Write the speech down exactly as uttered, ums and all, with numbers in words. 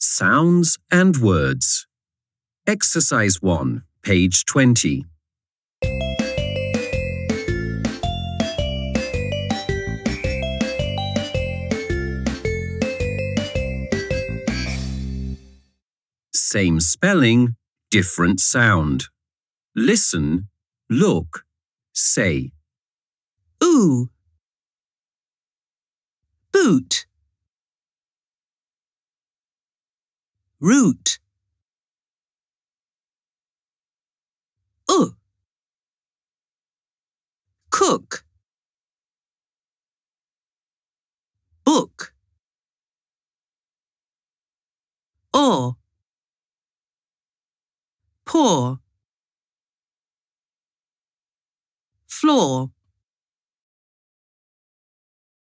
Sounds and words. Exercise one, page twenty. Same spelling, different sound. Listen, look, say. Ooh. Boot. Root. Uh. Cook. Book. Or. Pour. Floor.